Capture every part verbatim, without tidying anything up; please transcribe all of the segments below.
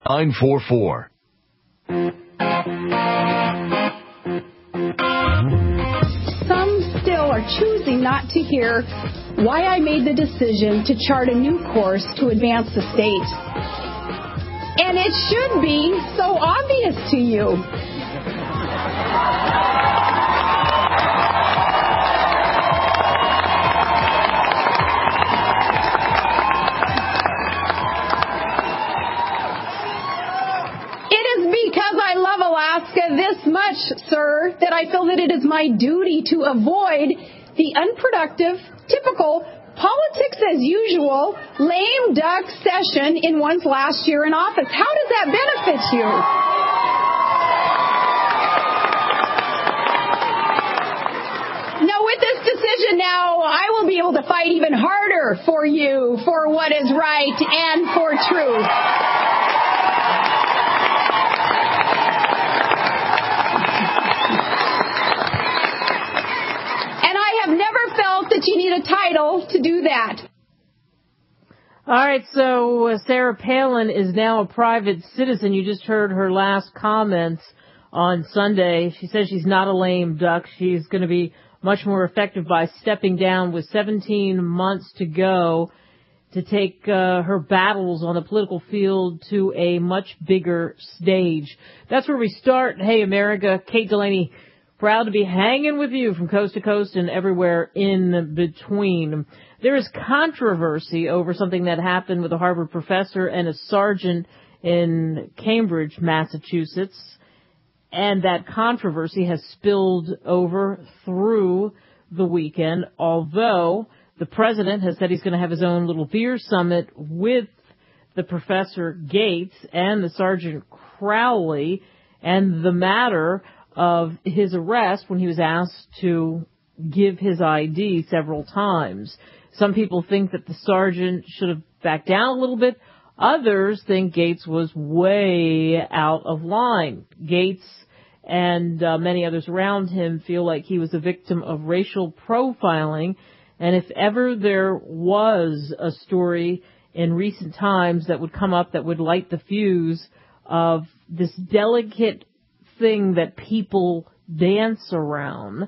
nine four four. Some still are choosing not to hear why I made the decision to chart a new course to advance the state. And it should be so obvious to you. Alaska this much, sir, that I feel that it is my duty to avoid the unproductive, typical, politics as usual, lame duck session in one's last year in office. How does that benefit you? Now, with this decision now, I will be able to fight even harder for you, for what is right and for truth. That you need a title to do that. All right, so uh, Sarah Palin is now a private citizen. You just heard her last comments on Sunday. She says she's not a lame duck. She's going to be much more effective by stepping down with seventeen months to go to take uh, her battles on the political field to a much bigger stage. That's where we start. Hey, America, Kate Delaney, proud to be hanging with you from coast to coast and everywhere in between. There is controversy over something that happened with a Harvard professor and a sergeant in Cambridge, Massachusetts. And that controversy has spilled over through the weekend, although the president has said he's going to have his own little beer summit with the Professor Gates and the Sergeant Crowley, and the matter of his arrest when he was asked to give his I D several times. Some people think that the sergeant should have backed down a little bit. Others think Gates was way out of line. Gates and uh, many others around him feel like he was a victim of racial profiling. And if ever there was a story in recent times that would come up that would light the fuse of this delicate thing that people dance around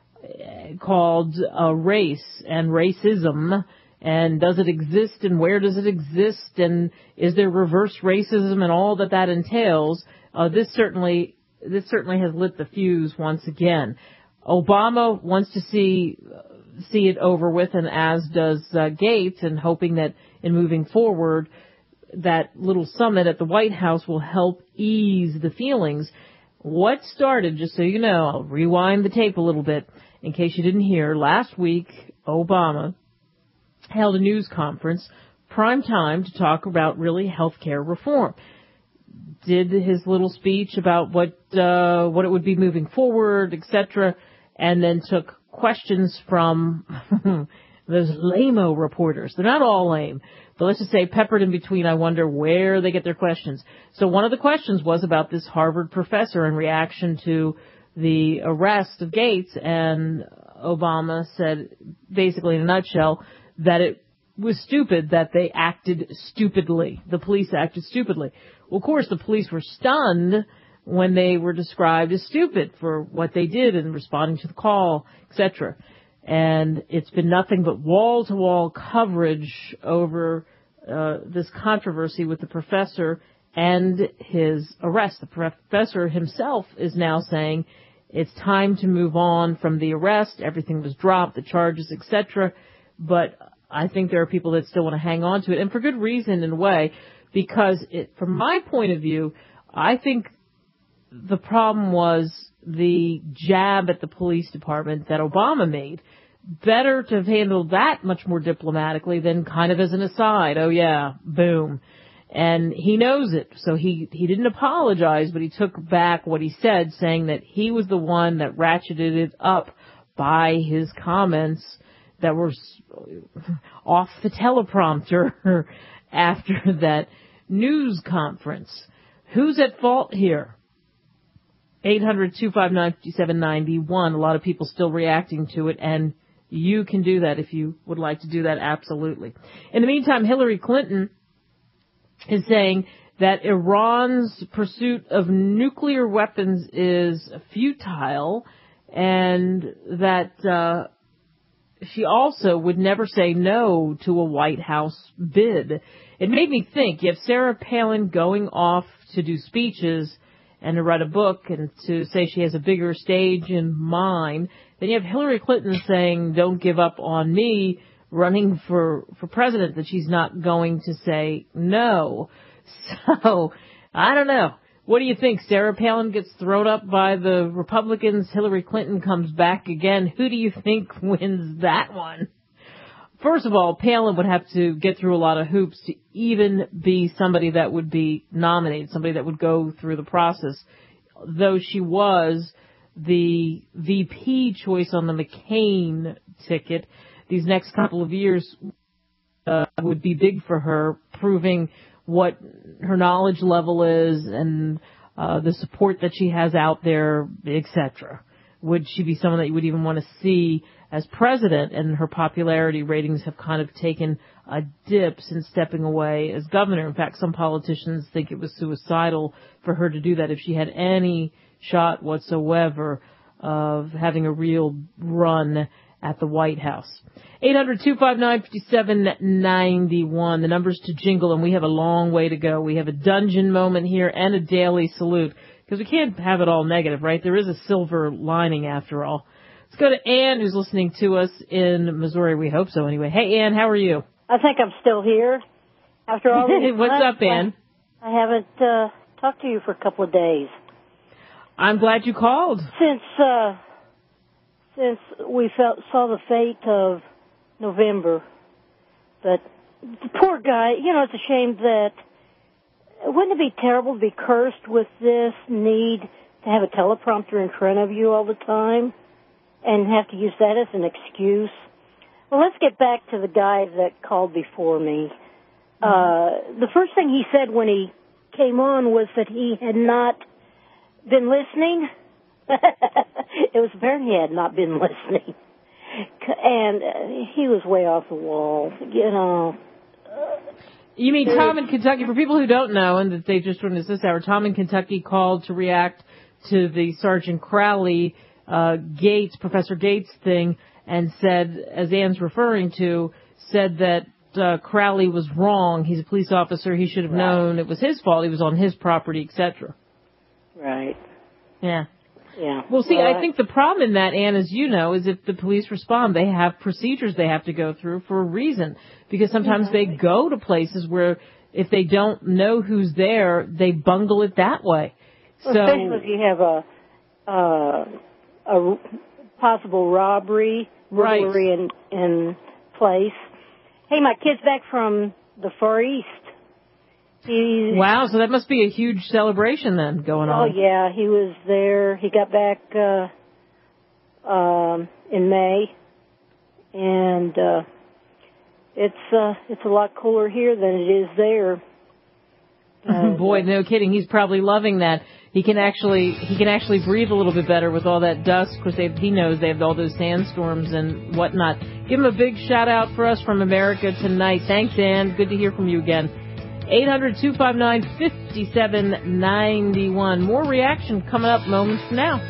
called uh, race and racism, and does it exist and where does it exist, and is there reverse racism and all that that entails, uh, this certainly this certainly has lit the fuse once again. Obama wants to see see it over with, and as does uh, Gates, and hoping that in moving forward that little summit at the White House will help ease the feelings. What started, just so you know, I'll rewind the tape a little bit in case you didn't hear, last week Obama held a news conference, prime time, to talk about really health care reform. Did his little speech about what uh, what it would be moving forward, et cetera, and then took questions from those lame-o reporters. They're not all lame, but let's just say peppered in between. I wonder where they get their questions. So one of the questions was about this Harvard professor in reaction to the arrest of Gates, and Obama said, basically in a nutshell, that it was stupid that they acted stupidly. The police acted stupidly. Well, of course, the police were stunned when they were described as stupid for what they did in responding to the call, et cetera. And it's been nothing but wall-to-wall coverage over uh, this controversy with the professor and his arrest. The professor himself is now saying it's time to move on from the arrest. Everything was dropped, the charges, et cetera. But I think there are people that still want to hang on to it, and for good reason in a way, because it, from my point of view, I think the problem was the jab at the police department that Obama made. Better to have handled that much more diplomatically than kind of as an aside. Oh, yeah, boom. And he knows it. So he, he didn't apologize, but he took back what he said, saying that he was the one that ratcheted it up by his comments that were off the teleprompter after that news conference. Who's at fault here? eight hundred, two five nine, five seven nine one. A lot of people still reacting to it, and you can do that if you would like to do that, absolutely. In the meantime, Hillary Clinton is saying that Iran's pursuit of nuclear weapons is futile, and that uh, she also would never say no to a White House bid. It made me think, you have Sarah Palin going off to do speeches and to write a book and to say she has a bigger stage in mind. Then you have Hillary Clinton saying, don't give up on me, running for, for president, that she's not going to say no. So, I don't know. What do you think? Sarah Palin gets thrown up by the Republicans. Hillary Clinton comes back again. Who do you think wins that one? First of all, Palin would have to get through a lot of hoops to even be somebody that would be nominated, somebody that would go through the process. Though she was the V P choice on the McCain ticket, these next couple of years uh, would be big for her, proving what her knowledge level is and uh, the support that she has out there, et cetera. Would she be someone that you would even want to see as president? And her popularity ratings have kind of taken a dip since stepping away as governor. In fact, some politicians think it was suicidal for her to do that if she had any shot whatsoever of having a real run at the White House. eight hundred, two five nine, five seven nine one, the numbers to jingle, and we have a long way to go. We have a dungeon moment here and a daily salute, because we can't have it all negative, right? There is a silver lining after all. Let's go to Ann, who's listening to us in Missouri. We hope so anyway. Hey, Ann, how are you? I think I'm still here. After all these What's months, up, Ann? I haven't uh, talked to you for a couple of days. I'm glad you called. Since uh, since we felt, saw the fate of November, but the poor guy, you know, it's a shame that, wouldn't it be terrible to be cursed with this need to have a teleprompter in front of you all the time and have to use that as an excuse? Well, let's get back to the guy that called before me. Uh, the first thing he said when he came on was that he had not been listening. It was apparent he had not been listening. And uh, he was way off the wall, you know. You mean Tom in Kentucky? For people who don't know, and that they just joined us this hour, Tom in Kentucky called to react to the Sergeant Crowley, uh, Gates, Professor Gates thing, and said, as Ann's referring to, said that uh, Crowley was wrong. He's a police officer. He should have Right. known it was his fault. He was on his property, et cetera. Right. Yeah. Yeah. Well, see, well, I think the problem in that, Ann, as you know, is if the police respond, they have procedures they have to go through for a reason. Because sometimes mm-hmm. they go to places where if they don't know who's there, they bungle it that way. Well, so, especially if you have a, uh, a possible robbery, burglary right. in, in place. Hey, my kid's back from the Far East. He's, wow, so that must be a huge celebration then going oh, on. Oh, yeah, he was there. He got back uh, um, in May, and uh, it's uh, it's a lot cooler here than it is there. Uh, Boy, no kidding. He's probably loving that. He can actually he can actually breathe a little bit better with all that dust. Of course, they, he knows they have all those sandstorms and whatnot. Give him a big shout out for us from America tonight. Thanks, Ann. Good to hear from you again. eight hundred, two five nine, five seven nine one. More reaction coming up moments from now.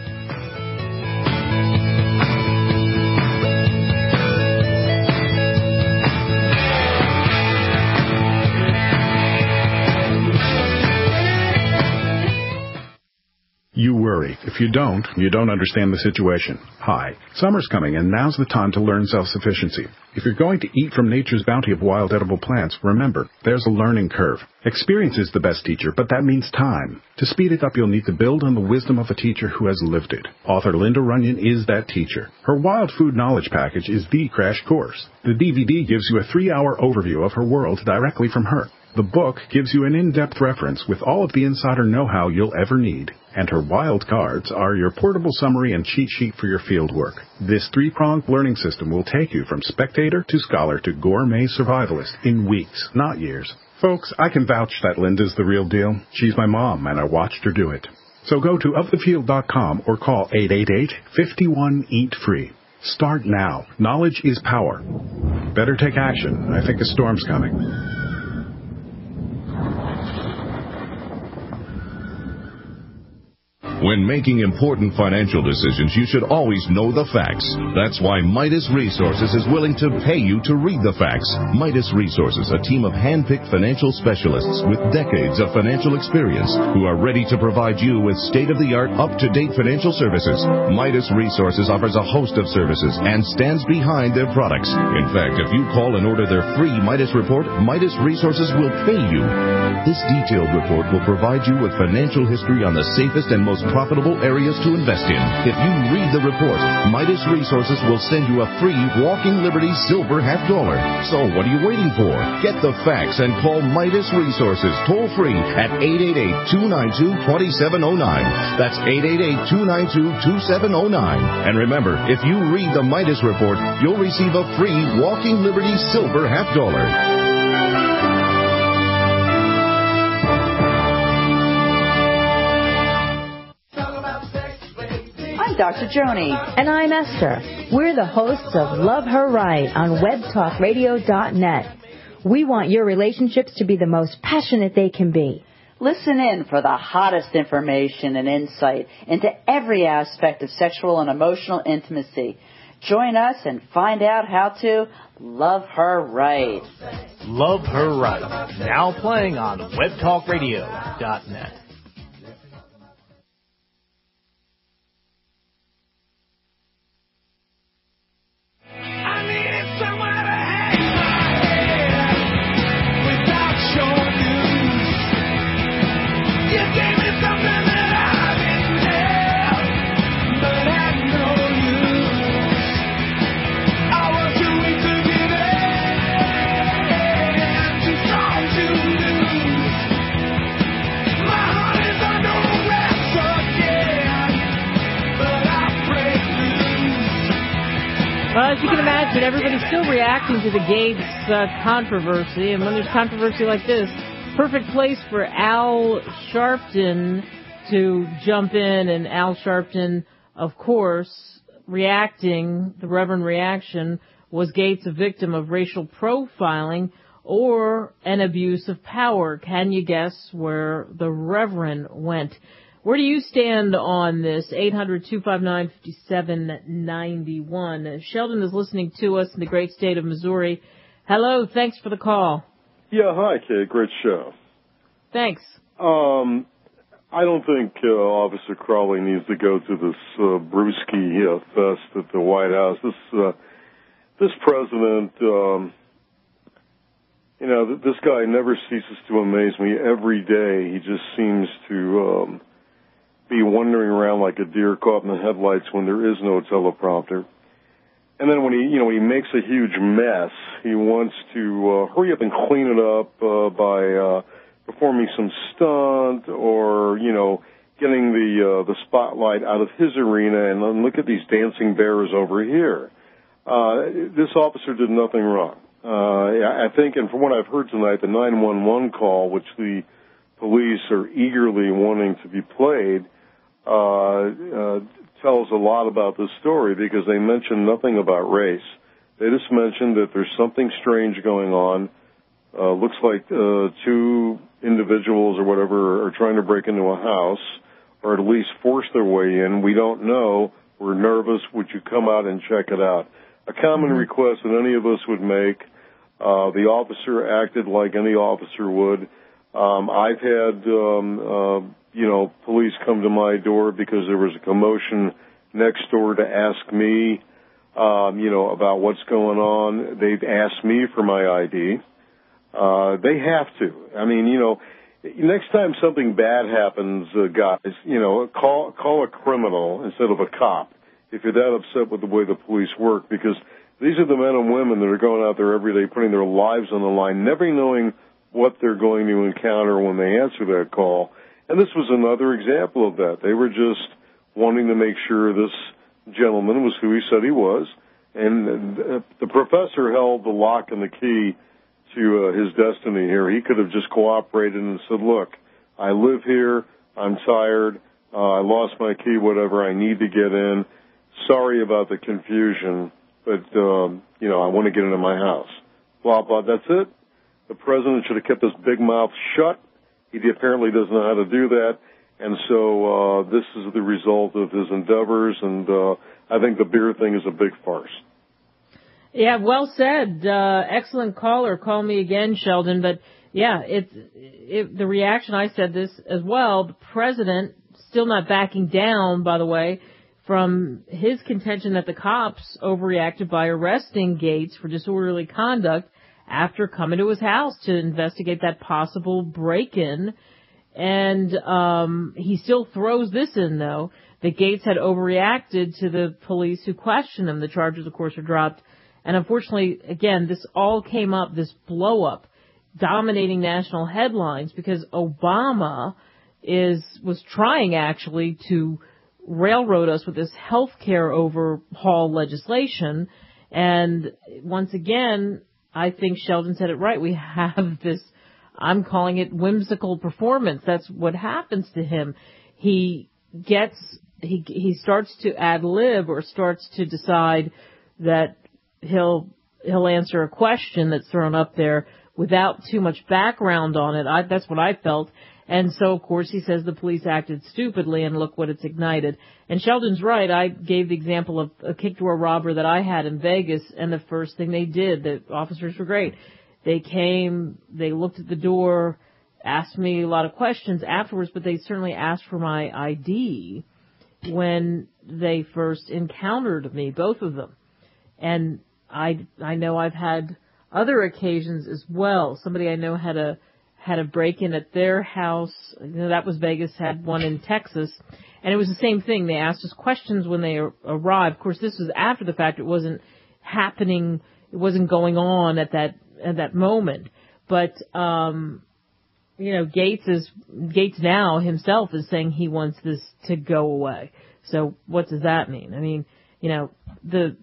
You worry. If you don't, you don't understand the situation. Hi. Summer's coming, and now's the time to learn self-sufficiency. If you're going to eat from nature's bounty of wild edible plants, remember, there's a learning curve. Experience is the best teacher, but that means time. To speed it up, you'll need to build on the wisdom of a teacher who has lived it. Author Linda Runyon is that teacher. Her Wild Food Knowledge Package is the crash course. The D V D gives you a three-hour overview of her world directly from her. The book gives you an in-depth reference with all of the insider know-how you'll ever need. And her wild cards are your portable summary and cheat sheet for your field work. This three-pronged learning system will take you from spectator to scholar to gourmet survivalist in weeks, not years. Folks, I can vouch that Linda's the real deal. She's my mom, and I watched her do it. So go to of the field dot com or call eight eight eight, five one, eat free. Start now. Knowledge is power. Better take action. I think a storm's coming. When making important financial decisions, you should always know the facts. That's why Midas Resources is willing to pay you to read the facts. Midas Resources, a team of hand-picked financial specialists with decades of financial experience who are ready to provide you with state-of-the-art, up-to-date financial services. Midas Resources offers a host of services and stands behind their products. In fact, if you call and order their free Midas report, Midas Resources will pay you. This detailed report will provide you with financial history on the safest and most profitable areas to invest in. If you read the report, Midas Resources will send you a free Walking Liberty silver half dollar. So what are you waiting for? Get the facts and call Midas Resources toll free at eight eight eight, two nine two, two seven zero nine. That's eight eight eight, two nine two, two seven zero nine. And remember, if you read the Midas report, you'll receive a free Walking Liberty silver half dollar. Doctor Joni. And I'm Esther. We're the hosts of Love Her Right on web talk radio dot net. We want your relationships to be the most passionate they can be. Listen in for the hottest information and insight into every aspect of sexual and emotional intimacy. Join us and find out how to love her right. Love Her Right. Now playing on web talk radio dot net. Well, as you can imagine, everybody's still reacting to the Gates uh, controversy. And when there's controversy like this, perfect place for Al Sharpton to jump in. And Al Sharpton, of course, reacting, the Reverend reaction, was Gates a victim of racial profiling or an abuse of power? Can you guess where the Reverend went? Where do you stand on this? eight hundred, two five nine, five seven nine one. Sheldon is listening to us in the great state of Missouri. Hello, thanks for the call. Yeah, hi, Kate. Great show. Thanks. Um, I don't think uh, Officer Crowley needs to go to this uh, brewski uh, fest at the White House. This uh, this president, um, you know, th- this guy never ceases to amaze me. Every day he just seems to um, be wandering around like a deer caught in the headlights when there is no teleprompter. And then when he, you know, when he makes a huge mess, he wants to uh, hurry up and clean it up uh, by uh, performing some stunt or, you know, getting the uh, the spotlight out of his arena and then look at these dancing bears over here. Uh, this officer did nothing wrong. Uh, I think, and from what I've heard tonight, the nine one one call, which the police are eagerly wanting to be played, Uh, uh, tells a lot about this story because they mention nothing about race. They just mentioned that there's something strange going on. Uh, looks like uh, two individuals or whatever are trying to break into a house or at least force their way in. We don't know. We're nervous. Would you come out and check it out? A common mm-hmm. request that any of us would make. Uh, the officer acted like any officer would. Um, I've had, um, uh, you know, police come to my door because there was a commotion next door to ask me, um, you know, about what's going on. They've asked me for my I D. Uh, they have to. I mean, you know, next time something bad happens, uh, guys, you know, call call a criminal instead of a cop if you're that upset with the way the police work, because these are the men and women that are going out there every day putting their lives on the line, never knowing what they're going to encounter when they answer that call. And this was another example of that. They were just wanting to make sure this gentleman was who he said he was. And uh, the professor held the lock and the key to uh, his destiny here. He could have just cooperated and said, look, I live here. I'm tired. Uh, I lost my key, whatever. I need to get in. Sorry about the confusion, but, um, you know, I want to get into my house. Blah, blah. That's it. The president should have kept his big mouth shut. He apparently doesn't know how to do that. And so uh, this is the result of his endeavors, and uh, I think the beer thing is a big farce. Yeah, well said. Uh, excellent caller. Call me again, Sheldon. But, yeah, it's it, the reaction, I said this as well, the president still not backing down, by the way, from his contention that the cops overreacted by arresting Gates for disorderly conduct after coming to his house to investigate that possible break-in. And um, he still throws this in, though, that Gates had overreacted to the police who questioned him. The charges, of course, are dropped. And unfortunately, again, this all came up, this blow-up, dominating national headlines because Obama is was trying, actually, to railroad us with this health care overhaul legislation. And once again, I think Sheldon said it right. We have this, I'm calling it whimsical performance. That's what happens to him. He gets, he he starts to ad lib or starts to decide that he'll he'll answer a question that's thrown up there without too much background on it. I, that's what I felt. And so, of course, he says the police acted stupidly, and look what it's ignited. And Sheldon's right. I gave the example of a kick-door robber that I had in Vegas, and the first thing they did, the officers were great. They came, they looked at the door, asked me a lot of questions afterwards, but they certainly asked for my I D when they first encountered me, both of them. And I, I know I've had other occasions as well. Somebody I know had a had a break-in at their house. You know, that was Vegas, had one in Texas. And it was the same thing. They asked us questions when they arrived. Of course, this was after the fact. It wasn't happening. It wasn't going on at that at that moment. But, um, you know, Gates is Gates now himself is saying he wants this to go away. So what does that mean? I mean, you know, the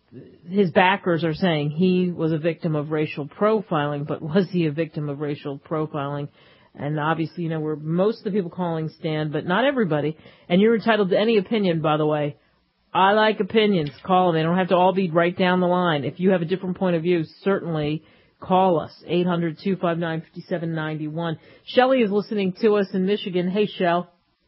his backers are saying he was a victim of racial profiling, but was he a victim of racial profiling? And obviously, you know, where most of the people calling stand, but not everybody. And you're entitled to any opinion, by the way. I like opinions. Call them. They don't have to all be right down the line. If you have a different point of view, certainly call us. eight hundred, two five nine, five seven nine one. Shelley is listening to us in Michigan. Hey, Shell.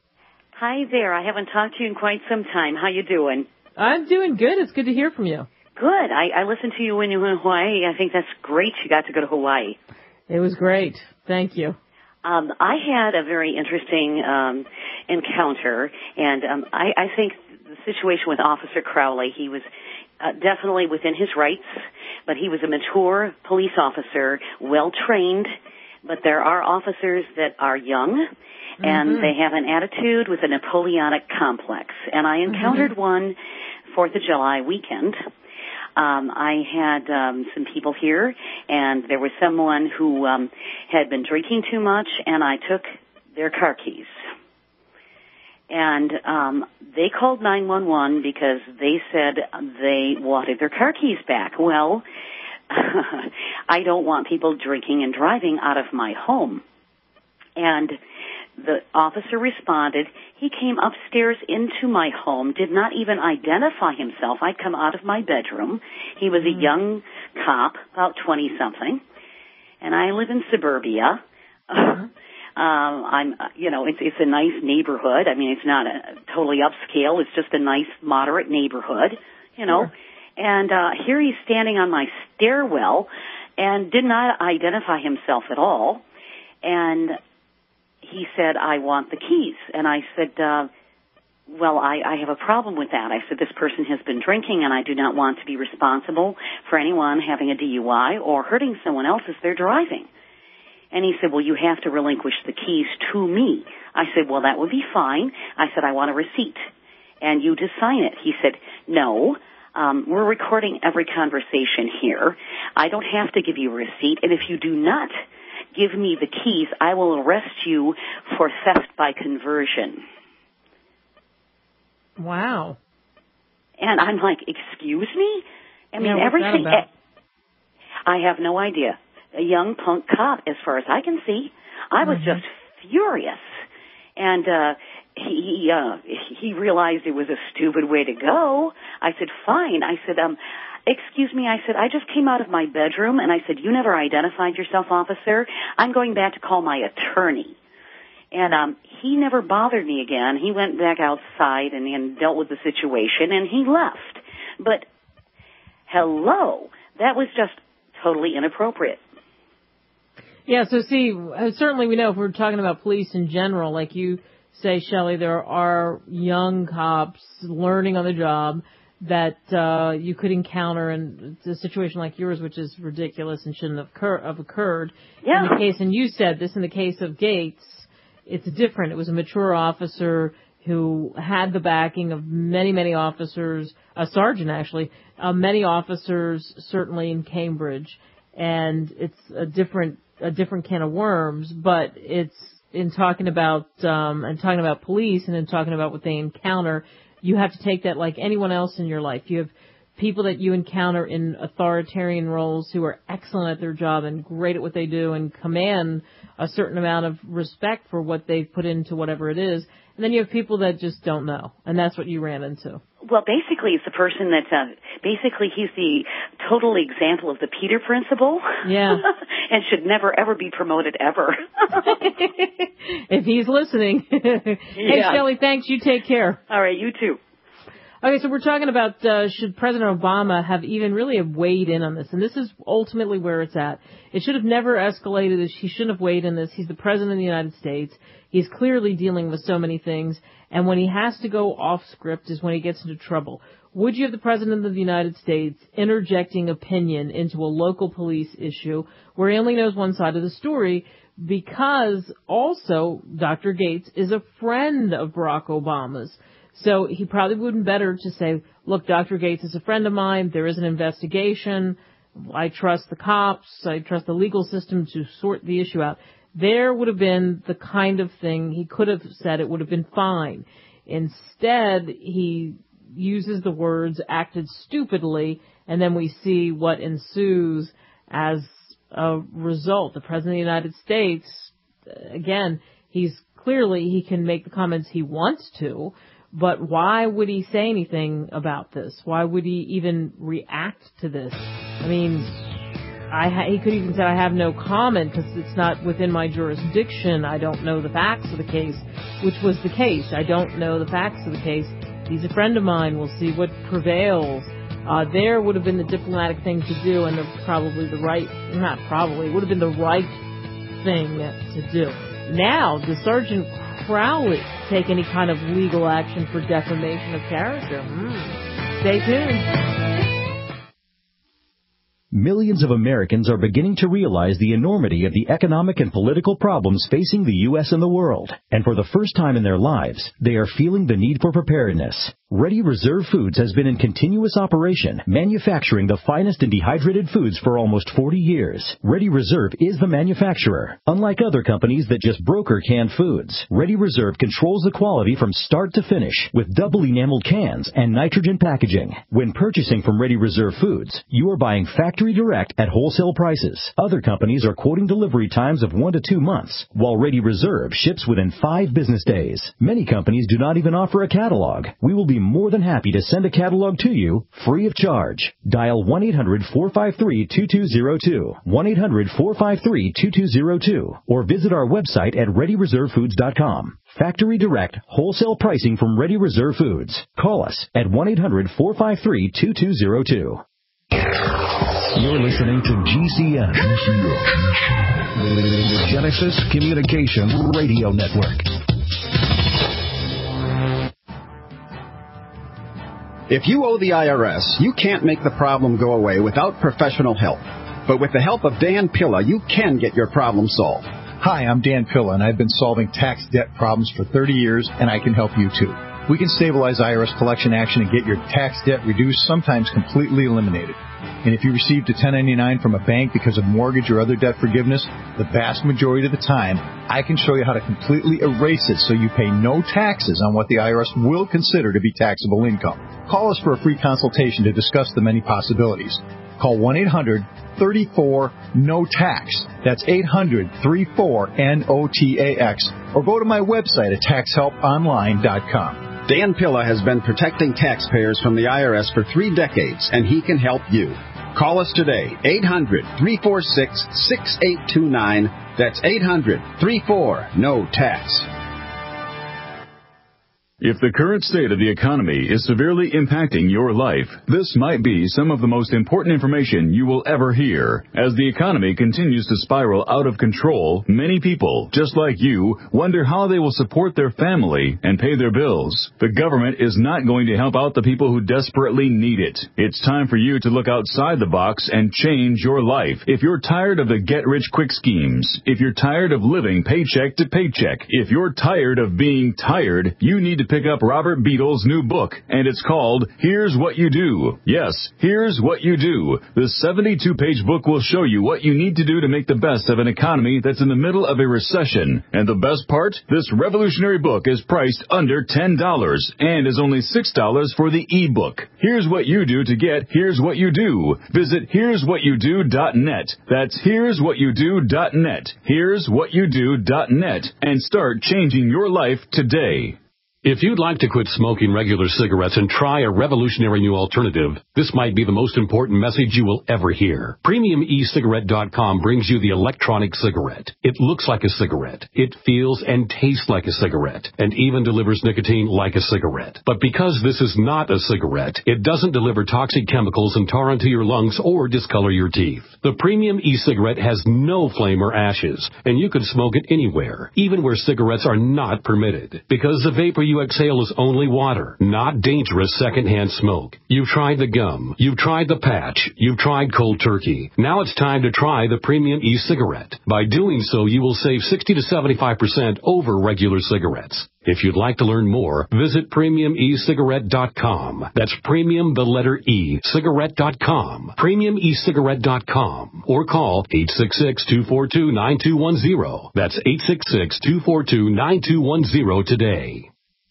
Hi there. I haven't talked to you in quite some time. How you doing? I'm doing good. It's good to hear from you. Good. I, I listened to you when you were in Hawaii. I think that's great you got to go to Hawaii. It was great. Thank you. Um, I had a very interesting um, encounter, and um, I, I think the situation with Officer Crowley, he was uh, definitely within his rights, but he was a mature police officer, well-trained, but there are officers that are young, and mm-hmm. they have an attitude with a Napoleonic complex. And I encountered mm-hmm. one fourth of July weekend. Um, I had um, some people here, and there was someone who um, had been drinking too much, and I took their car keys. And um, they called nine one one because they said they wanted their car keys back. Well, I don't want people drinking and driving out of my home. And the officer responded. He came upstairs into my home, did not even identify himself. I'd come out of my bedroom. He was a young cop, about twenty-something, and I live in suburbia. um, I'm, you know, it's it's a nice neighborhood. I mean, it's not a totally upscale. It's just a nice, moderate neighborhood, you know. Sure. And uh, here he's standing on my stairwell and did not identify himself at all. And he said, I want the keys. And I said, uh, well, I, I have a problem with that. I said, this person has been drinking, and I do not want to be responsible for anyone having a D U I or hurting someone else as they're driving. And he said, well, you have to relinquish the keys to me. I said, well, that would be fine. I said, I want a receipt, and you to sign it. He said, no, um, we're recording every conversation here. I don't have to give you a receipt, and if you do not give me the keys, I will arrest you for theft by conversion. Wow. And I'm like, excuse me? I mean, yeah, everything. I have no idea. A young punk cop, as far as I can see. I was mm-hmm. just furious. And uh he uh he realized it was a stupid way to go. I said, fine. I said, um, excuse me, I said, I just came out of my bedroom, and I said, you never identified yourself, officer. I'm going back to call my attorney. And um, he never bothered me again. He went back outside and, and dealt with the situation, and he left. But, hello, that was just totally inappropriate. Yeah, so see, certainly we know if we're talking about police in general, like you say, Shelley, there are young cops learning on the job that uh, you could encounter in a situation like yours, which is ridiculous and shouldn't have, occur- have occurred. Yeah. In the case, and you said this in the case of Gates, it's different. It was a mature officer who had the backing of many, many officers, a sergeant actually, uh, many officers certainly in Cambridge, and it's a different a different can of worms, but it's in talking about um, and talking about police and in talking about what they encounter. You have to take that like anyone else in your life. You have people that you encounter in authoritarian roles who are excellent at their job and great at what they do and command a certain amount of respect for what they've put into whatever it is. And then you have people that just don't know, and that's what you ran into. Well, basically, it's the person that, uh, basically, he's the total example of the Peter principle. Yeah. And should never, ever be promoted, ever. If he's listening. Hey, Yeah. Shelley, thanks. You take care. All right, you too. Okay, so we're talking about uh, should President Obama have even really have weighed in on this, and this is ultimately where it's at. It should have never escalated. He shouldn't have weighed in this. He's the President of the United States. He's clearly dealing with so many things, and when he has to go off script is when he gets into trouble. Would you have the President of the United States interjecting opinion into a local police issue where he only knows one side of the story, because also Doctor Gates is a friend of Barack Obama's? So he probably would have been better to say, look, Doctor Gates is a friend of mine. There is an investigation. I trust the cops. I trust the legal system to sort the issue out. There would have been the kind of thing he could have said. It would have been fine. Instead, he uses the words acted stupidly, and then we see what ensues as a result. The President of the United States, again, he's clearly, he can make the comments he wants to, but why would he say anything about this? Why would he even react to this? I mean, I ha- he could even say, I have no comment because it's not within my jurisdiction. I don't know the facts of the case, which was the case. I don't know the facts of the case. He's a friend of mine. We'll see what prevails. Uh, there would have been the diplomatic thing to do, and the, probably the right, not probably, it would have been the right thing to do. Now, does Sergeant Crowley take any kind of legal action for defamation of character? Mm. Stay tuned. Millions of Americans are beginning to realize the enormity of the economic and political problems facing the U S and the world. And for the first time in their lives, they are feeling the need for preparedness. Ready Reserve Foods has been in continuous operation, manufacturing the finest in dehydrated foods for almost forty years. Ready Reserve is the manufacturer. Unlike other companies that just broker canned foods, Ready Reserve controls the quality from start to finish with double enameled cans and nitrogen packaging. When purchasing from Ready Reserve Foods, you are buying factory direct at wholesale prices. Other companies are quoting delivery times of one to two months, while Ready Reserve ships within five business days. Many companies do not even offer a catalog. We will be more than happy to send a catalog to you free of charge. Dial one eight hundred four five three two two zero two, one eight hundred four five three two two zero two, or visit our website at ready reserve foods dot com. Factory direct, wholesale pricing from Ready Reserve Foods. Call us at one eight hundred four five three two two zero two. You're listening to G C N, the Genesis Communication Radio Network. If you owe the I R S, you can't make the problem go away without professional help. But with the help of Dan Pilla, you can get your problem solved. Hi, I'm Dan Pilla, and I've been solving tax debt problems for thirty years, and I can help you too. We can stabilize I R S collection action and get your tax debt reduced, sometimes completely eliminated. And if you received a ten ninety-nine from a bank because of mortgage or other debt forgiveness, the vast majority of the time, I can show you how to completely erase it so you pay no taxes on what the I R S will consider to be taxable income. Call us for a free consultation to discuss the many possibilities. Call one eight hundred three four N O T A X. That's eight hundred three four N O T A X. Or go to my website at tax help online dot com. Dan Pilla has been protecting taxpayers from the I R S for three decades, and he can help you. Call us today, eight hundred three four six six eight two nine, That's eight hundred, three four, N O T A X. If the current state of the economy is severely impacting your life, this might be some of the most important information you will ever hear. As the economy continues to spiral out of control, many people, just like you, wonder how they will support their family and pay their bills. The government is not going to help out the people who desperately need it. It's time for you to look outside the box and change your life. If you're tired of the get-rich-quick schemes, if you're tired of living paycheck to paycheck, if you're tired of being tired, you need to pick up Robert Beadle's new book, and it's called Here's What You Do. Yes, Here's What You Do. The seventy-two page book will show you what you need to do to make the best of an economy that's in the middle of a recession. And the best part? This revolutionary book is priced under ten dollars and is only six dollars for the e-book. Here's what you do to get Here's What You Do. Visit here's what you do dot net. That's here's what you do dot net. here's what you do dot net. And start changing your life today. If you'd like to quit smoking regular cigarettes and try a revolutionary new alternative, this might be the most important message you will ever hear. Premium E Cigarette dot com brings you the electronic cigarette. It looks like a cigarette. It feels and tastes like a cigarette, and even delivers nicotine like a cigarette. But because this is not a cigarette, it doesn't deliver toxic chemicals and tar into your lungs or discolor your teeth. The Premium E-Cigarette has no flame or ashes, and you can smoke it anywhere, even where cigarettes are not permitted. Because the vapor you exhale is only water, not dangerous secondhand smoke. You've tried the gum. You've tried the patch. You've tried cold turkey. Now it's time to try the Premium E-Cigarette. By doing so, you will save sixty to seventy-five percent over regular cigarettes. If you'd like to learn more, visit Premium E Cigarette dot com. That's premium, the letter E, cigarette dot com. Premium E Cigarette dot com. Or call eight six six, two four two, nine two one zero. That's eight six six, two four two, nine two one zero today.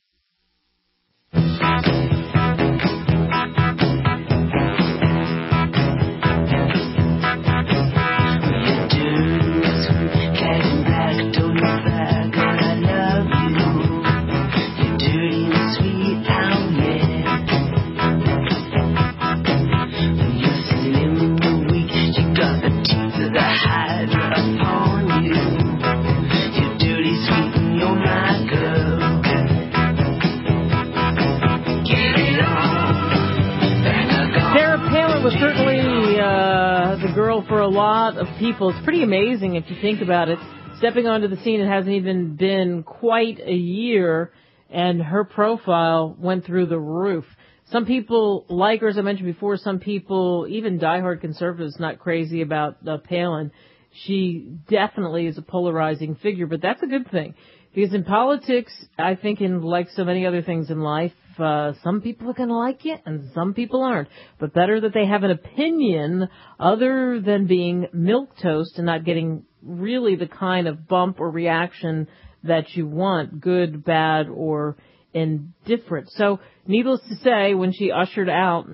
For a lot of people, it's pretty amazing if you think about it. Stepping onto the scene, it hasn't even been quite a year, and her profile went through the roof. Some people like her, as I mentioned before. Some people, even diehard conservatives, not crazy about uh, Palin. She definitely is a polarizing figure, but that's a good thing. Because in politics, I think in like so many other things in life, uh, some people are going to like you and some people aren't. But better that they have an opinion other than being milquetoast and not getting really the kind of bump or reaction that you want, good, bad, or indifferent. So needless to say, when she ushered out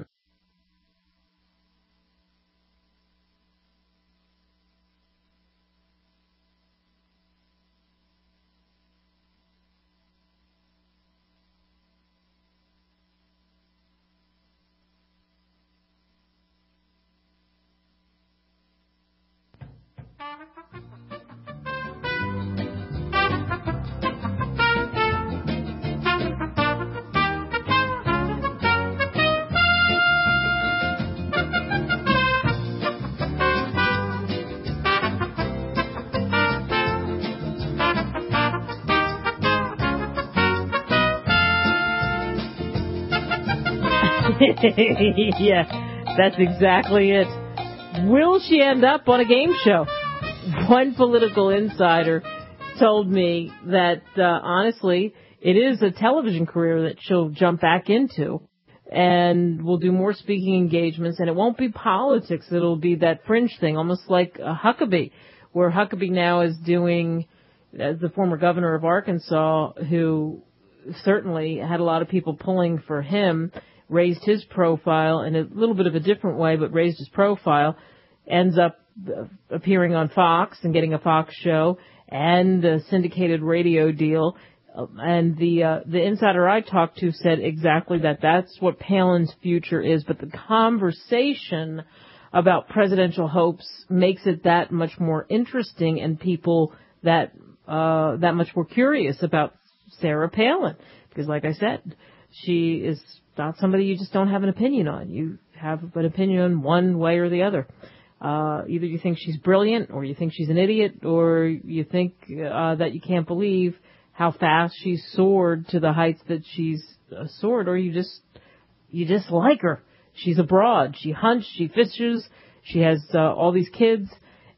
yeah, that's exactly it. Will she end up on a game show? One political insider told me that, uh, honestly, it is a television career that she'll jump back into and will do more speaking engagements, and it won't be politics. It'll be that fringe thing, almost like uh, Huckabee, where Huckabee now is doing, as the former governor of Arkansas, who certainly had a lot of people pulling for him, raised his profile in a little bit of a different way, but raised his profile, ends up appearing on Fox and getting a Fox show and a syndicated radio deal. And the uh, the insider I talked to said exactly that. That's what Palin's future is. But the conversation about presidential hopes makes it that much more interesting and people that uh, that much more curious about Sarah Palin. Because like I said, she is not somebody you just don't have an opinion on. You have an opinion on one way or the other. Uh, either you think she's brilliant, or you think she's an idiot, or you think uh, that you can't believe how fast she's soared to the heights that she's uh, soared, or you just you just like her. She's abroad. She hunts. She fishes. She has uh, all these kids,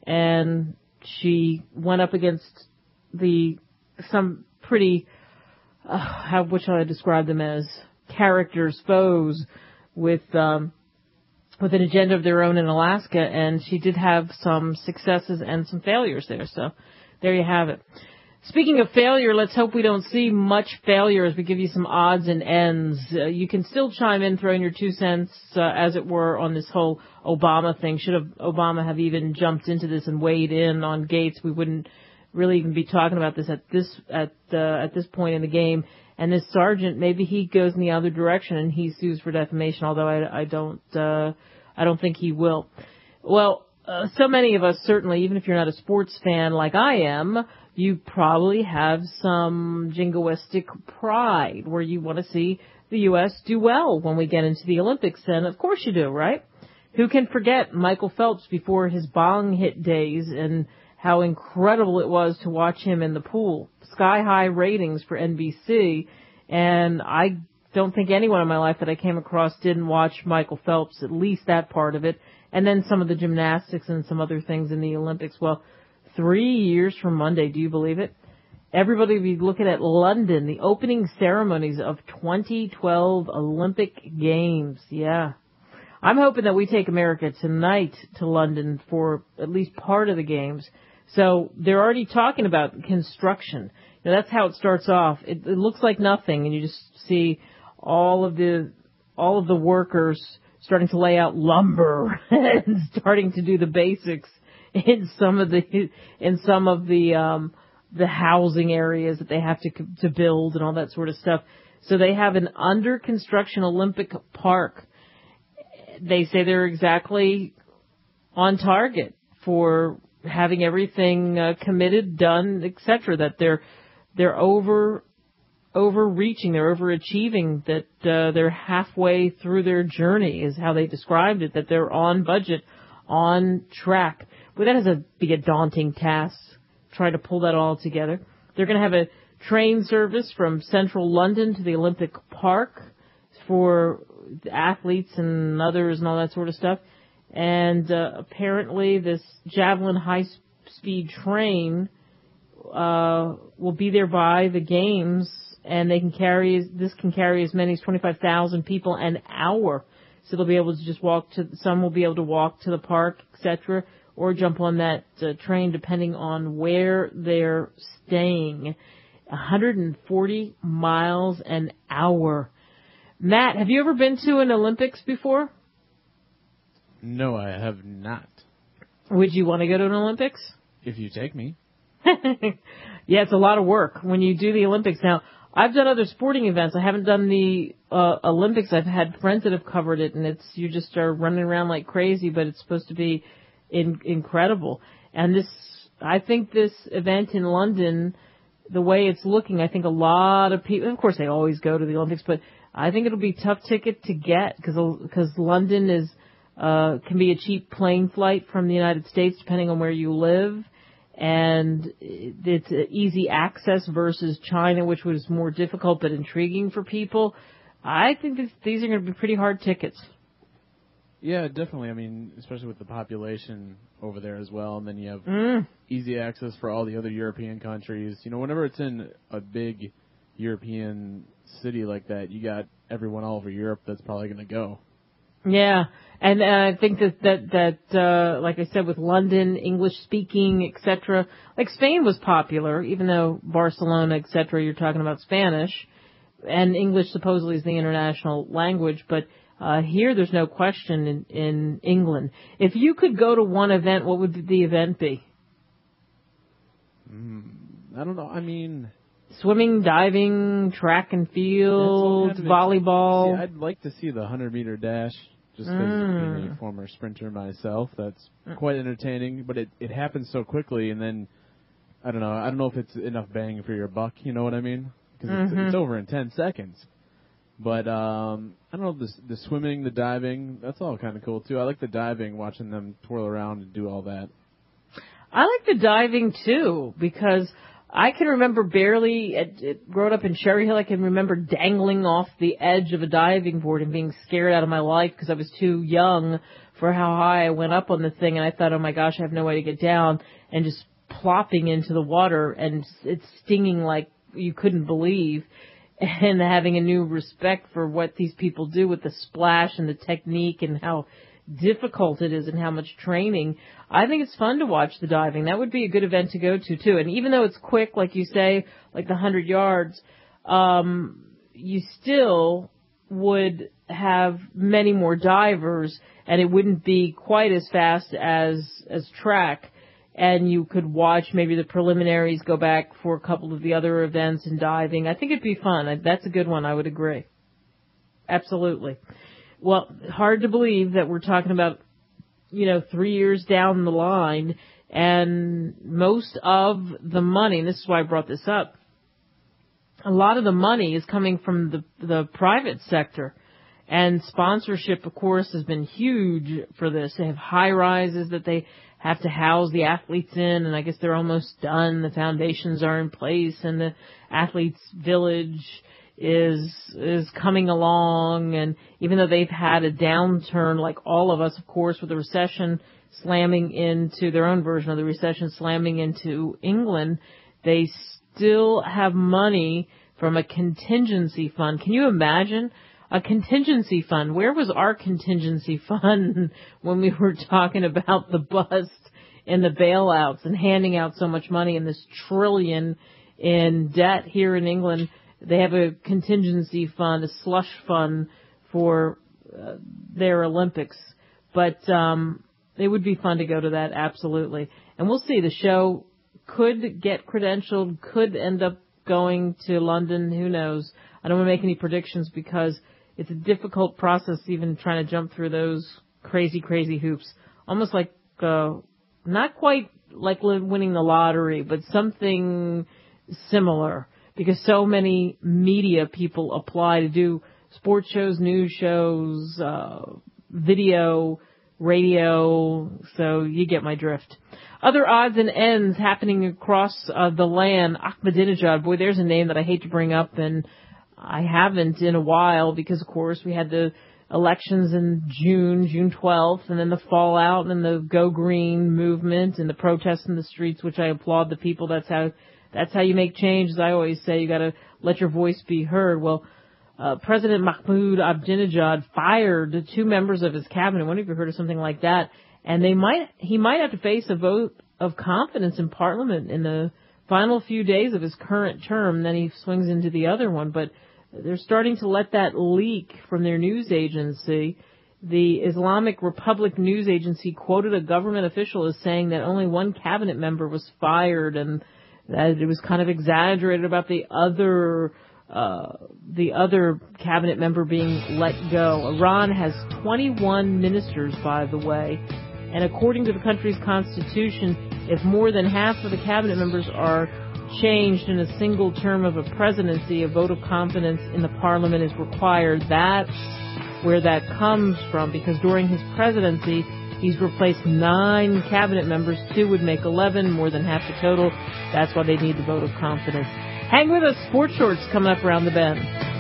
and she went up against the some pretty uh, how what shall I describe them as characters, foes with. Um, with an agenda of their own in Alaska, and she did have some successes and some failures there. So there you have it. Speaking of failure, let's hope we don't see much failure as we give you some odds and ends. Uh, you can still chime in, throw in your two cents, uh, as it were, on this whole Obama thing. Should have Obama have even jumped into this and weighed in on Gates, we wouldn't really even be talking about this at this at uh, at this point in the game. And this sergeant, maybe he goes in the other direction and he sues for defamation, although I, I don't uh, I don't think he will. Well, uh, so many of us, certainly, even if you're not a sports fan like I am, you probably have some jingoistic pride where you want to see the U S do well when we get into the Olympics. And of course you do, right? Who can forget Michael Phelps before his bong hit days and how incredible it was to watch him in the pool. Sky high ratings for N B C, and I don't think anyone in my life that I came across didn't watch Michael Phelps, at least that part of it, and then some of the gymnastics and some other things in the Olympics. Well, three years from Monday, do you believe it? Everybody will be looking at London, the opening ceremonies of twenty twelve Olympic Games. Yeah. I'm hoping that we take America tonight to London for at least part of the games. So they're already talking about construction. Now, that's how it starts off. It, it looks like nothing, and you just see all of the all of the workers starting to lay out lumber and starting to do the basics in some of the in some of the um, the housing areas that they have to to build and all that sort of stuff. So they have an under construction Olympic park. They say they're exactly on target for having everything uh, committed, done, et cetera. That they're they're over overreaching, they're overachieving. That uh, they're halfway through their journey, is how they described it. That they're on budget, on track. Well, that has to be a daunting task, trying to pull that all together. They're going to have a train service from central London to the Olympic Park for athletes and others and all that sort of stuff. And uh, apparently this Javelin high-speed train uh, will be there by the games, and they can carry this can carry as many as twenty-five thousand people an hour. So they'll be able to just walk to. Some will be able to walk to the park, et cetera, or jump on that uh, train depending on where they're staying. one hundred forty miles an hour. Matt, have you ever been to an Olympics before? No, I have not. Would you want to go to an Olympics? If you take me. Yeah, it's a lot of work when you do the Olympics. Now, I've done other sporting events. I haven't done the uh, Olympics. I've had friends that have covered it, and it's you just are running around like crazy, but it's supposed to be in, incredible. And this, I think this event in London, the way it's looking, I think a lot of people, of course they always go to the Olympics, but I think it'll be a tough ticket to get because because London is uh, can be a cheap plane flight from the United States depending on where you live, and it's easy access versus China, which was more difficult but intriguing for people. I think this, these are going to be pretty hard tickets. Yeah, definitely. I mean, especially with the population over there as well, and then you have mm. easy access for all the other European countries. You know, whenever it's in a big European city like that, you got everyone all over Europe that's probably going to go. Yeah, and uh, I think that that that uh, like I said, with London, English speaking, et cetera. Like Spain was popular, even though Barcelona, et cetera. You're talking about Spanish, and English supposedly is the international language. But uh, here, there's no question in, in England. If you could go to one event, what would the event be? Mm, I don't know. I mean. Swimming, diving, track and field, volleyball. See, I'd like to see the hundred meter dash. just because Mm. being a former sprinter myself, that's quite entertaining. But it it happens so quickly, and then I don't know. I don't know if it's enough bang for your buck. You know what I mean? Because Mhm. it's, it's over in ten seconds. But um, I don't know, the, the swimming, the diving, that's all kind of cool, too. I like the diving, watching them twirl around and do all that. I like the diving, too, because I can remember barely, at, at, growing up in Cherry Hill, I can remember dangling off the edge of a diving board and being scared out of my life because I was too young for how high I went up on the thing, and I thought, oh, my gosh, I have no way to get down, and just plopping into the water, and it's stinging like you couldn't believe. And having a new respect for what these people do with the splash and the technique and how difficult it is and how much training. I think it's fun to watch the diving. That would be a good event to go to, too. And even though it's quick, like you say, like the one hundred yards, um, you still would have many more divers, and it wouldn't be quite as fast as as track. And you could watch maybe the preliminaries, go back for a couple of the other events and diving. I think it'd be fun. That's a good one. I would agree. Absolutely. Well, hard to believe that we're talking about, you know, three years down the line, and most of the money, and this is why I brought this up, a lot of the money is coming from the the private sector. And sponsorship, of course, has been huge for this. They have high rises that they have to house the athletes in, and I guess they're almost done. The foundations are in place, and the athletes' village is is coming along. And even though they've had a downturn, like all of us, of course, with the recession slamming into their own version of the recession slamming into England, they still have money from a contingency fund. Can you imagine? A contingency fund. Where was our contingency fund when we were talking about the bust and the bailouts and handing out so much money and this trillion in debt here in England? They have a contingency fund, a slush fund for uh, their Olympics. But um, it would be fun to go to that, absolutely. And we'll see. The show could get credentialed, could end up going to London. Who knows? I don't want to make any predictions because it's a difficult process even trying to jump through those crazy, crazy hoops. Almost like, uh, not quite like winning the lottery, but something similar. Because so many media people apply to do sports shows, news shows, uh, video, radio, so you get my drift. Other odds and ends happening across uh, the land. Ahmadinejad, boy, there's a name that I hate to bring up, and I haven't in a while because, of course, we had the elections in June, June twelfth, and then the fallout and the Go Green movement and the protests in the streets, which I applaud the people. That's how that's how you make change. As I always say, you got to let your voice be heard. Well, uh, President Mahmoud Ahmadinejad fired two members of his cabinet. When have you heard of something like that? And they might he might have to face a vote of confidence in Parliament in the final few days of his current term. Then he swings into the other one, but they're starting to let that leak from their news agency. The Islamic Republic news agency quoted a government official as saying that only one cabinet member was fired, and that it was kind of exaggerated about the other uh, the other cabinet member being let go. Iran has twenty-one ministers, by the way, and according to the country's constitution, if more than half of the cabinet members are changed in a single term of a presidency, a vote of confidence in the parliament is required. That's where that comes from, because during his presidency, he's replaced nine cabinet members. Two would make eleven, more than half the total. That's why they need the vote of confidence. Hang with us. Sports Shorts coming up around the bend.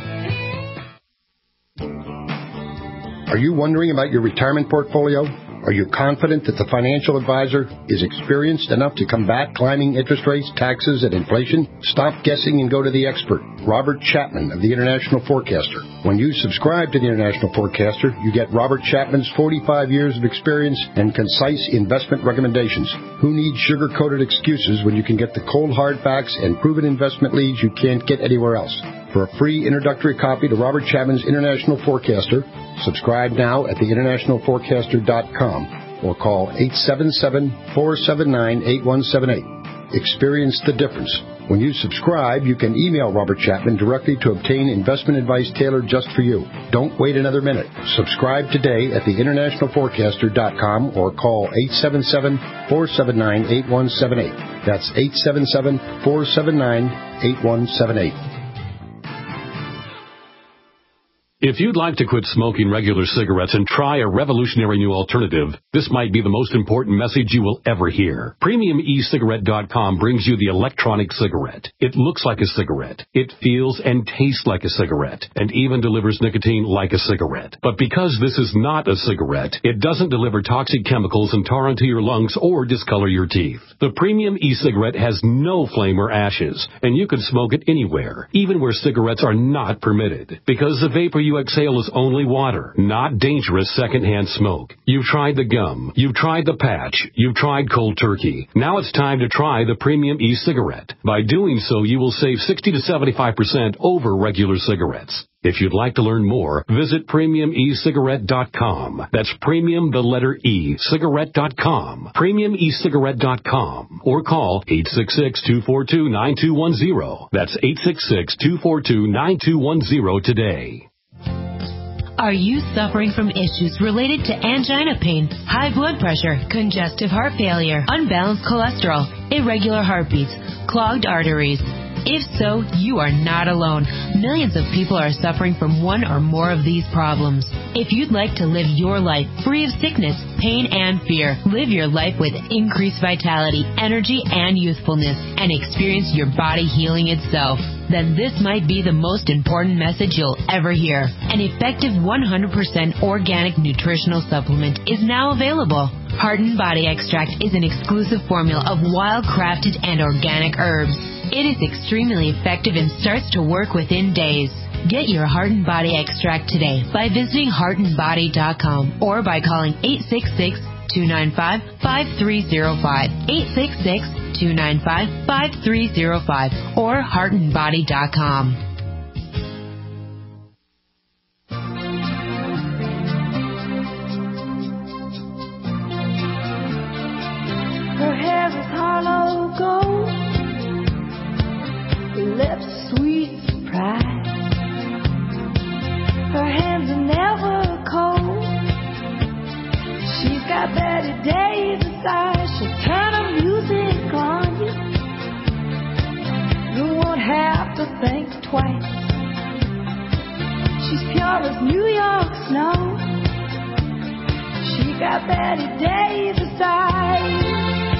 Are you wondering about your retirement portfolio? Are you confident that the financial advisor is experienced enough to combat climbing interest rates, taxes, and inflation? Stop guessing and go to the expert, Robert Chapman of the International Forecaster. When you subscribe to the International Forecaster, you get Robert Chapman's forty-five years of experience and concise investment recommendations. Who needs sugar-coated excuses when you can get the cold hard facts and proven investment leads you can't get anywhere else? For a free introductory copy to Robert Chapman's International Forecaster, subscribe now at the international forecaster dot com or call eight seven seven, four seven nine, eight one seven eight. Experience the difference When you subscribe, you can email Robert Chapman directly to obtain investment advice tailored just for you. Don't wait another minute. Subscribe today at the international forecaster dot com or call eight seven seven, four seven nine, eight one seven eight. That's eight seven seven, four seven nine, eight one seven eight. If you'd like to quit smoking regular cigarettes and try a revolutionary new alternative, this might be the most important message you will ever hear. Premium E Cigarette dot com brings you the electronic cigarette. It looks like a cigarette. It feels and tastes like a cigarette, and even delivers nicotine like a cigarette. But because this is not a cigarette, it doesn't deliver toxic chemicals and tar into your lungs or discolor your teeth. The Premium E-Cigarette has no flame or ashes, and you can smoke it anywhere, even where cigarettes are not permitted, because the vapor you exhale is only water, not dangerous secondhand smoke. You've tried the gum, you've tried the patch, you've tried cold turkey. Now it's time to try the Premium E-Cigarette. By doing so, you will save sixty to seventy-five percent over regular cigarettes. If you'd like to learn more, visit Premium E Cigarette dot com. That's Premium, the letter E, Cigarette dot com. Premium E Cigarette dot com. Or call eight six six, two four two, nine two one zero. That's eight six six, two four two, nine two one zero today. Are you suffering from issues related to angina pain, high blood pressure, congestive heart failure, unbalanced cholesterol, irregular heartbeats, clogged arteries? If so, you are not alone. Millions of people are suffering from one or more of these problems. If you'd like to live your life free of sickness, pain, and fear, live your life with increased vitality, energy, and youthfulness, and experience your body healing itself, then this might be the most important message you'll ever hear. An effective one hundred percent organic nutritional supplement is now available. Heart and Body Extract is an exclusive formula of wild-crafted and organic herbs. It is extremely effective and starts to work within days. Get your Heart and Body Extract today by visiting heart and body dot com or by calling eight six six, two nine five, five three zero five, eight six six, two nine five, five three zero five, or heart and body dot com. Her hair is hollow gold, lips sweet surprise. Her hands are never cold. She's got Betty Davis eyes. She'll turn her music on you. You won't have to think twice. She's pure as New York snow. She got Betty Davis eyes.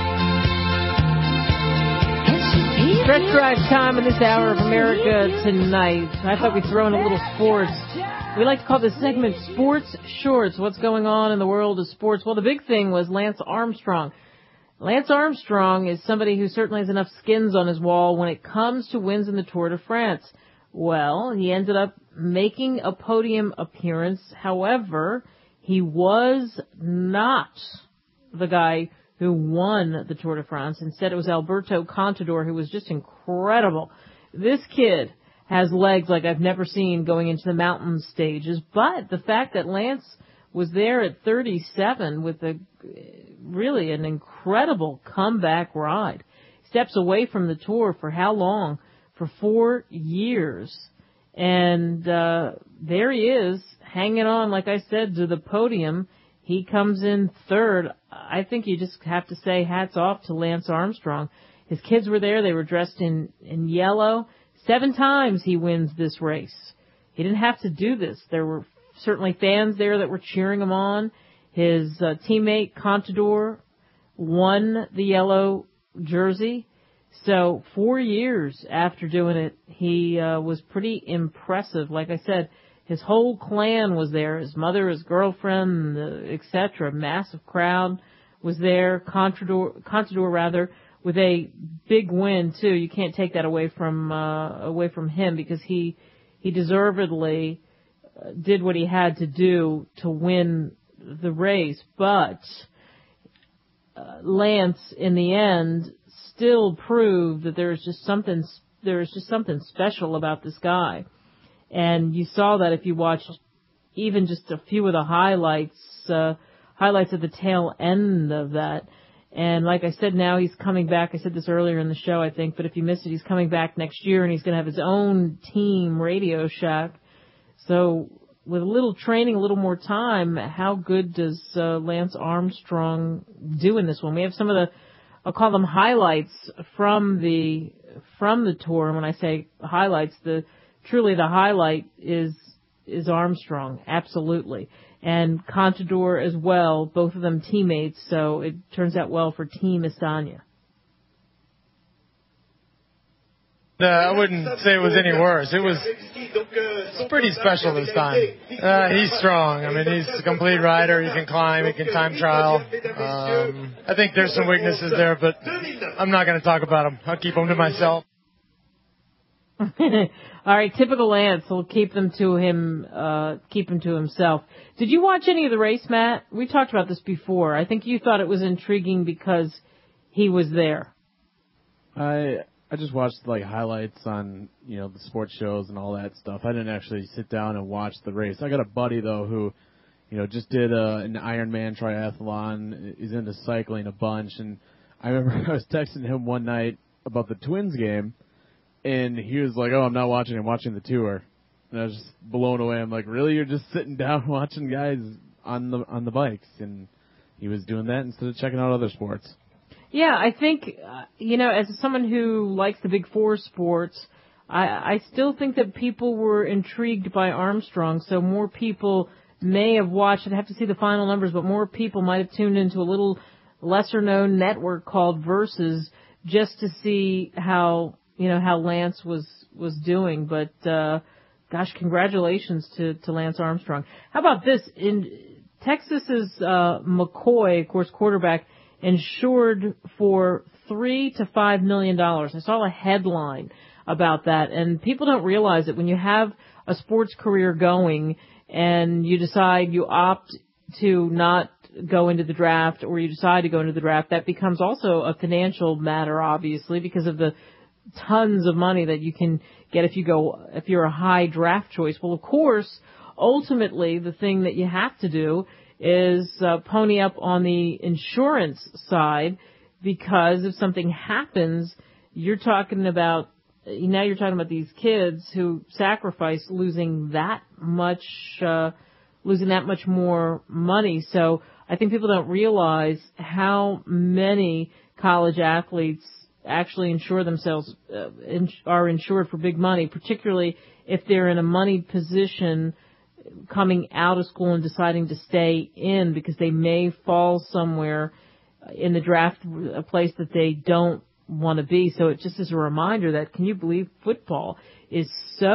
Stretch drive time in this hour of America Tonight. I thought we'd throw in a little sports. We like to call this segment Sports Shorts. What's going on in the world of sports? Well, the big thing was Lance Armstrong. Lance Armstrong is somebody who certainly has enough skins on his wall when it comes to wins in the Tour de France. Well, he ended up making a podium appearance. However, he was not the guy who won the Tour de France. Instead, it was Alberto Contador, who was just incredible. This kid has legs like I've never seen going into the mountain stages. But the fact that Lance was there at thirty-seven with a really an incredible comeback ride. Steps away from the Tour for how long? For four years. And uh there he is, hanging on, like I said, to the podium. He comes in third. I think you just have to say hats off to Lance Armstrong. His kids were there. They were dressed in, in yellow. Seven times he wins this race. He didn't have to do this. There were certainly fans there that were cheering him on. His uh, teammate Contador won the yellow jersey. So four years after doing it, he uh, was pretty impressive. Like I said, his whole clan was there. His mother, his girlfriend, et cetera. Massive crowd was there. Contador, Contador rather, with a big win too. You can't take that away from uh, away from him because he he deservedly did what he had to do to win the race. But uh, Lance, in the end, still proved that there's just something there's just something special about this guy. And you saw that if you watched even just a few of the highlights, uh, highlights at the tail end of that. And like I said, now he's coming back. I said this earlier in the show, I think, but if you missed it, he's coming back next year, and he's going to have his own team, Radio Shack. So with a little training, a little more time, how good does uh, Lance Armstrong do in this one? We have some of the, I'll call them highlights from the from the tour. And when I say highlights, the truly the highlight is is Armstrong, absolutely. And Contador as well, both of them teammates, so it turns out well for Team Astana. Uh, I wouldn't say it was any worse. It was, it was pretty special this time. Uh, he's strong. I mean, he's a complete rider. He can climb. He can time trial. Um, I think there's some weaknesses there, but I'm not going to talk about them. I'll keep them to myself. All right, typical Lance. We'll keep them to him, uh, keep him to himself. Did you watch any of the race, Matt? We talked about this before. I think you thought it was intriguing because he was there. I I just watched like highlights on, you know, the sports shows and all that stuff. I didn't actually sit down and watch the race. I got a buddy though who, you know, just did uh, an Ironman triathlon. He's into cycling a bunch, and I remember I was texting him one night about the Twins game. And he was like, oh, I'm not watching, I'm watching the tour. And I was just blown away. I'm like, really? You're just sitting down watching guys on the on the bikes? And he was doing that instead of checking out other sports. Yeah, I think, uh, you know, as someone who likes the big four sports, I, I still think that people were intrigued by Armstrong. So more people may have watched, I'd have to see the final numbers, but more people might have tuned into a little lesser-known network called Versus just to see how... you know, how Lance was, was doing. But, uh, gosh, congratulations to, to Lance Armstrong. How about this? In Texas's, uh, McCoy, of course, quarterback, insured for three to five million dollars. I saw a headline about that, and people don't realize that when you have a sports career going and you decide you opt to not go into the draft, or you decide to go into the draft, that becomes also a financial matter, obviously, because of the tons of money that you can get if you go, if you're a high draft choice. Well, of course, ultimately, the thing that you have to do is uh, pony up on the insurance side, because if something happens, you're talking about, now you're talking about these kids who sacrifice losing that much, uh, losing that much more money. So I think people don't realize how many college athletes actually insure themselves, uh, in, are insured for big money, particularly if they're in a moneyed position coming out of school and deciding to stay in, because they may fall somewhere in the draft, a place that they don't want to be. So it just is a reminder that, can you believe football is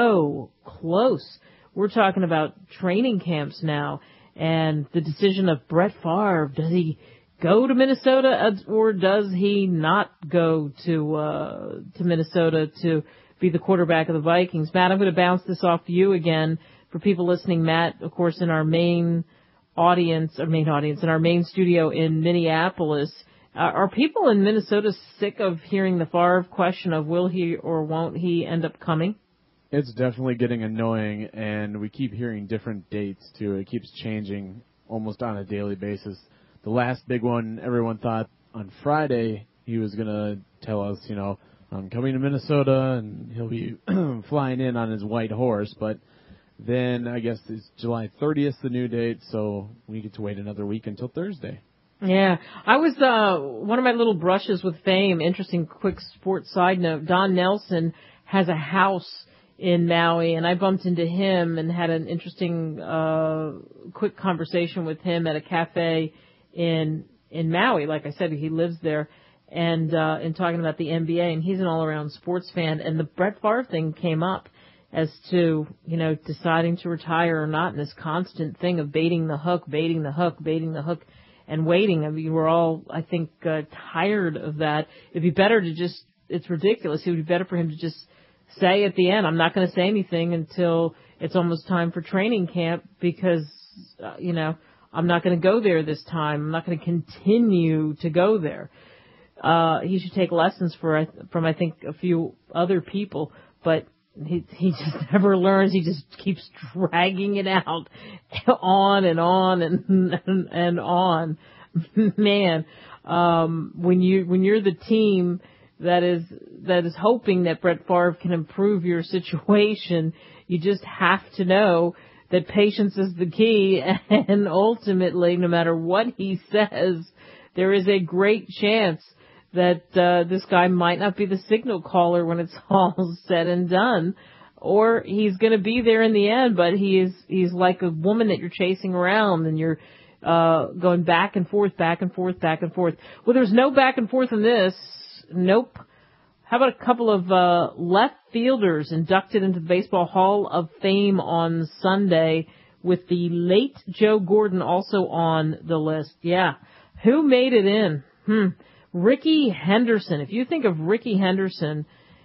so close? We're talking about training camps now, and the decision of Brett Favre, does he go to Minnesota or does he not go to uh, to Minnesota to be the quarterback of the Vikings? Matt, I'm going to bounce this off to you again. For people listening, Matt, of course, in our main audience, our main audience, in our main studio in Minneapolis, uh, are people in Minnesota sick of hearing the Favre question of will he or won't he end up coming? It's definitely getting annoying, and we keep hearing different dates, too. It keeps changing almost on a daily basis. The last big one, everyone thought on Friday he was going to tell us, you know, I'm coming to Minnesota, and he'll be flying in on his white horse. But then I guess it's July thirtieth, the new date, so we get to wait another week until Thursday. Yeah. I was, uh, one of my little brushes with fame, interesting quick sports side note, Don Nelson has a house in Maui, and I bumped into him and had an interesting, uh, quick conversation with him at a cafe in, in Maui. Like I said, he lives there, and, uh, in talking about the N B A, and he's an all-around sports fan, and the Brett Favre thing came up as to, you know, deciding to retire or not, and this constant thing of baiting the hook, baiting the hook, baiting the hook, and waiting. I mean, we're all, I think, uh, tired of that. It'd be better to just, it's ridiculous. It would be better for him to just say at the end, I'm not going to say anything until it's almost time for training camp, because, uh, you know, I'm not going to go there this time. I'm not going to continue to go there. Uh, he should take lessons for, from, I think, a few other people, but he, he just never learns. He just keeps dragging it out on and on and, and, and on. man, um, when you when you're the team that is that is hoping that Brett Favre can improve your situation, you just have to know that patience is the key, and ultimately, no matter what he says, there is a great chance that uh, this guy might not be the signal caller when it's all said and done, or he's going to be there in the end, but he is he's like a woman that you're chasing around, and you're uh going back and forth, back and forth, back and forth. Well, there's no back and forth in this. Nope. How about a couple of uh left fielders inducted into the Baseball Hall of Fame on Sunday, with the late Joe Gordon also on the list? Yeah. Who made it in? Hmm. Rickey Henderson. If you think of Rickey Henderson,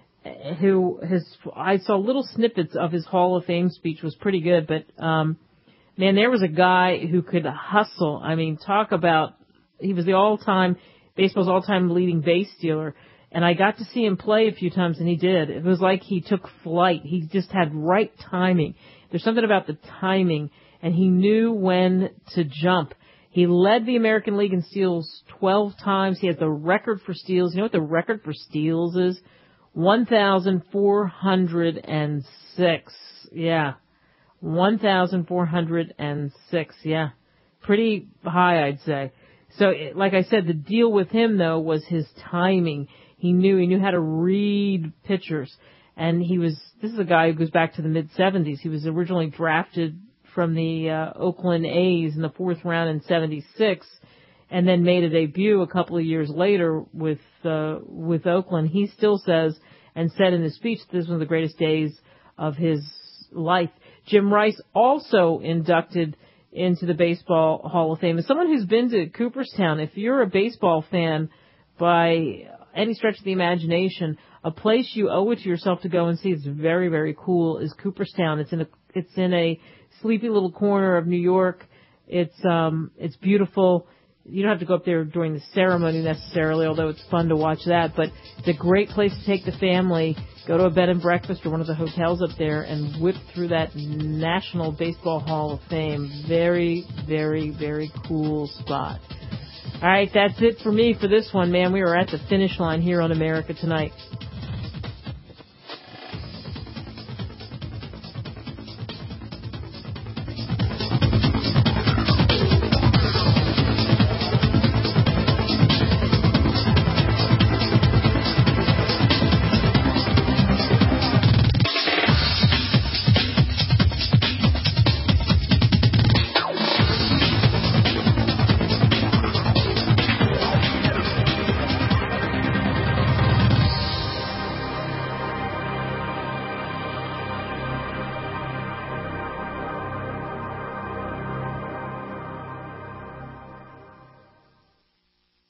who has, I saw little snippets of his Hall of Fame speech, was pretty good, but um man, there was a guy who could hustle. I mean, talk about, he was the all-time, baseball's all-time leading base stealer. And I got to see him play a few times, and he did. It was like he took flight. He just had right timing. There's something about the timing, and he knew when to jump. He led the American League in steals twelve times. He has the record for steals. You know what the record for steals is? one thousand four hundred six. Yeah. one thousand four hundred six, yeah. Pretty high, I'd say. So, like I said, the deal with him, though, was his timing. He knew, he knew how to read pitchers. And he was, this is a guy who goes back to the mid seventies. He was originally drafted from the uh, Oakland A's in the fourth round in seventy-six, and then made a debut a couple of years later with, uh, with Oakland. He still says, and said in his speech, this was one of the greatest days of his life. Jim Rice also inducted into the Baseball Hall of Fame. As someone who's been to Cooperstown, if you're a baseball fan by any stretch of the imagination, a place you owe it to yourself to go and see, it's very, very cool, is Cooperstown. It's in a, it's in a sleepy little corner of New York. It's, um, it's beautiful. You don't have to go up there during the ceremony necessarily, although it's fun to watch that. But it's a great place to take the family, go to a bed and breakfast or one of the hotels up there, and whip through that National Baseball Hall of Fame. Very, very, very cool spot. All right, that's it for me for this one, man. We are at the finish line here on America Tonight.